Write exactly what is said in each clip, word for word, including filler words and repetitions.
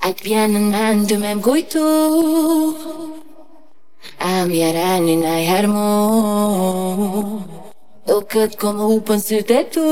Aq bjen në mend ty me m'kujtu, a m'jereni najher mu, duket kom hupën sytë e tu.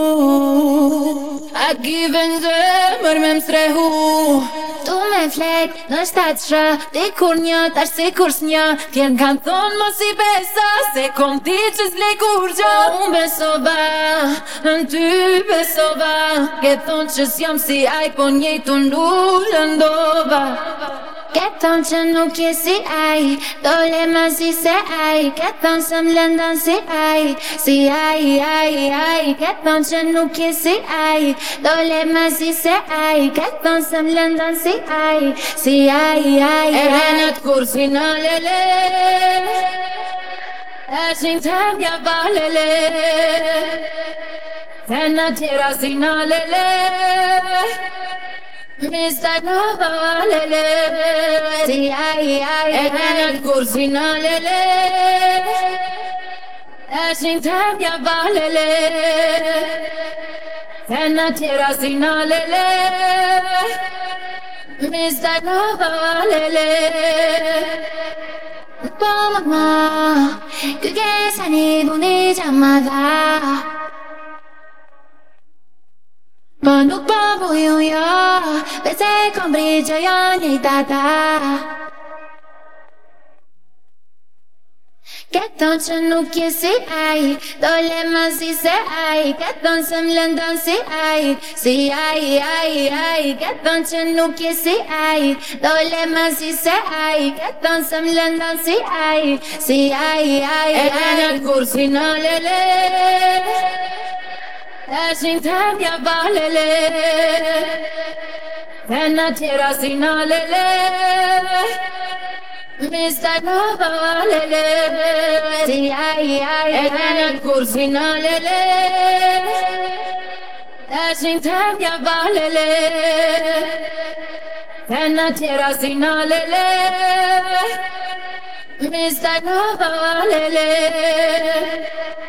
A ki vend zemër me m'srehu, tu me flet në shtatë shë, ti kur një tash si kur s'një. Tjerë kanë thonë mos i besa, se kom ti që s'le kur gjë. Unë besova, në ty besova, ke thonë që s'jam si aj, po njejtu n'ullë ndova. Ke thonë që nuk je si aj, dole ma si se aj. Ke thonë se m'lëndan si aj, si aj, aj, aj. Ke thonë që nuk je si aj, dole ma si se aj. Ke thonë se m'lëndan si aj, si aj, aj, aj. E venët kur si në lele, e qin të mja valele, të në tjera si në lele, Mister Nova lele, si aj, aj, e venët kur si në lele, e qin të mja valele, të në tjera si në lele, Mister Nova lele. Po mamma, 그게 산이 보내 잠마다 Manuk pa bojuja, vese kom brigjoja njejtata. Ke thonë që nuk je si aj, dole ma si se aj. Ke thonë se m'lëndon si aj, si aj, aj, aj. Ke thonë që nuk je si aj, dole ma si se aj. Ke thonë se m'lëndon si aj, si aj, aj, aj. E venët kur si në lele, e qin të mja valele, të në tjera si në lele, Mister Nova lele, si aj, aj, e venët kur si në lele, e qin të mja valele, të në tjera si në lele, Mister Nova lele.